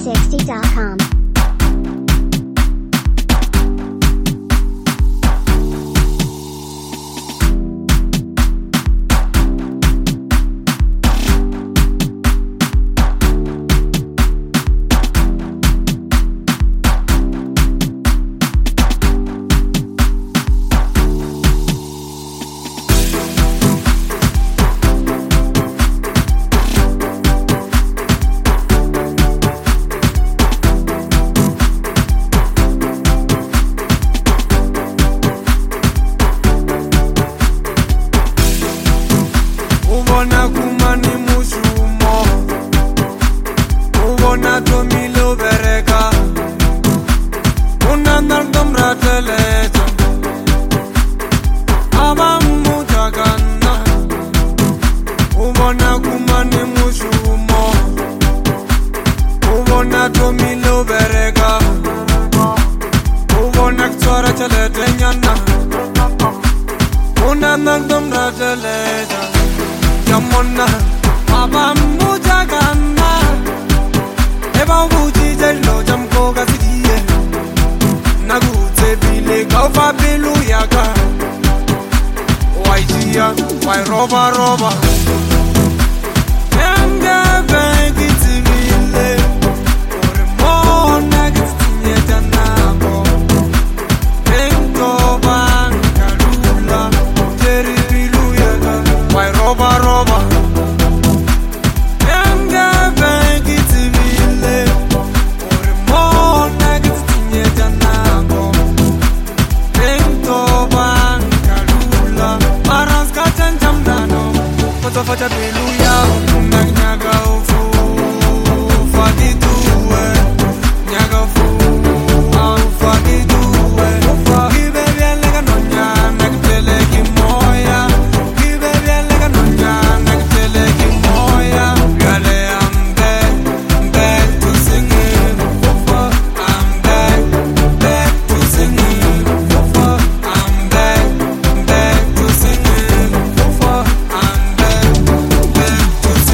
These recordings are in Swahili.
Phoenix360.com. Ubona kumani mushumo, ubona tomilo bereka, unandar domrateleta, abamu jagana. Ubona kumani mushumo, ubona tomilo bereka, ubona ktswara chalete nyana, unandar domrateleta. Yamona, Baba Mujagana, Eva Buji Jello Jamko Gasiye, Nagute Bile Gaufa Beluyaga, Waitia, Wai Roba, Yanga Bagiti Vile, Oremona Gatiye Janabo, Bento Bangalula, Jerry Biluyaga, Wai Roba. Yanga Bagiti Vile, Oremona Gatiye Janabo, Bento Bangalula, Maraska Janjamdano, Fotofacha Beluya, Nagnaga Ufu, Fadituwe, Nyaga Fu, Fadituwe, Gibe Bialega Nonya, Nagtele Kimoya, Gibe Bialega Nonya, Nagtele Kimoya, Gale I'm back to singing, I'm back to singing, I'm back to singing, I'm back to singing.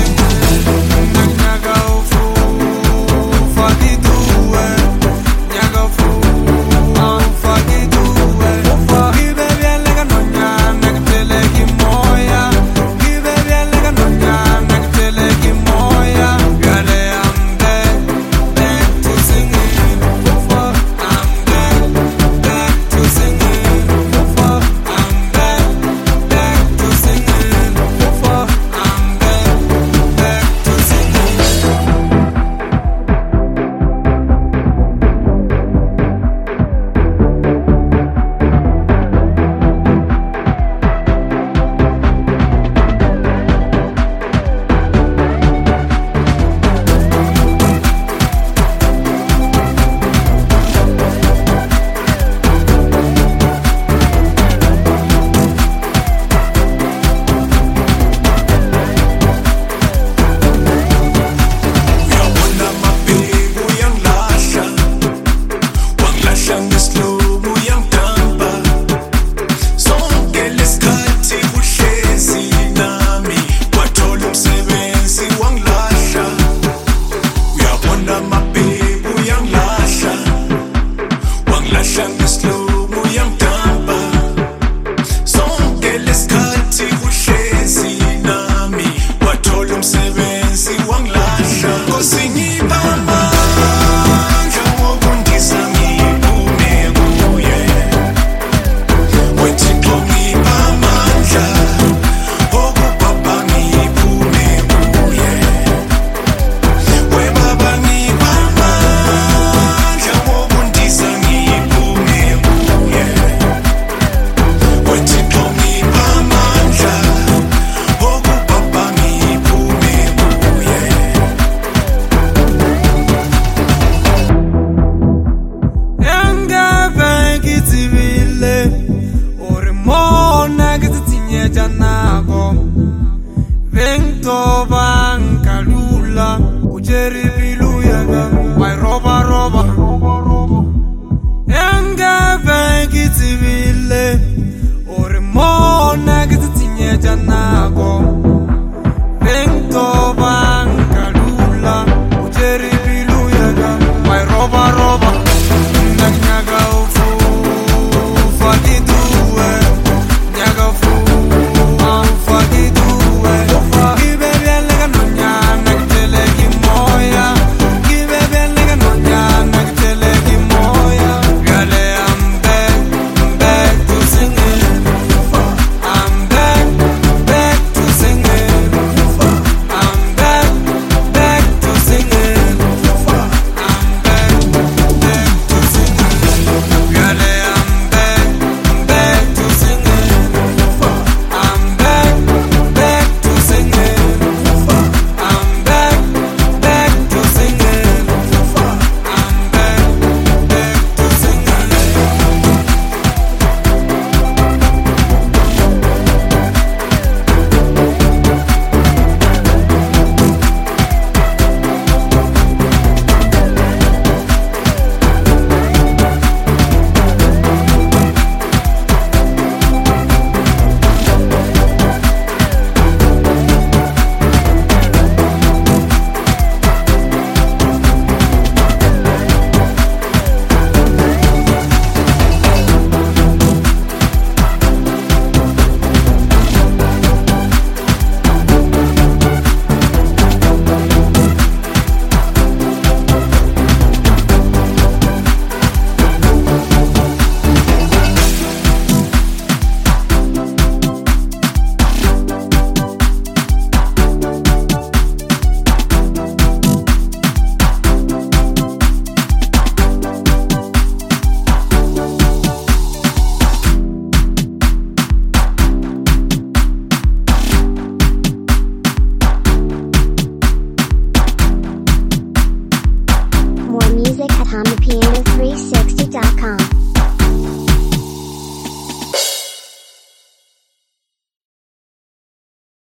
music at HamaPiano360.com.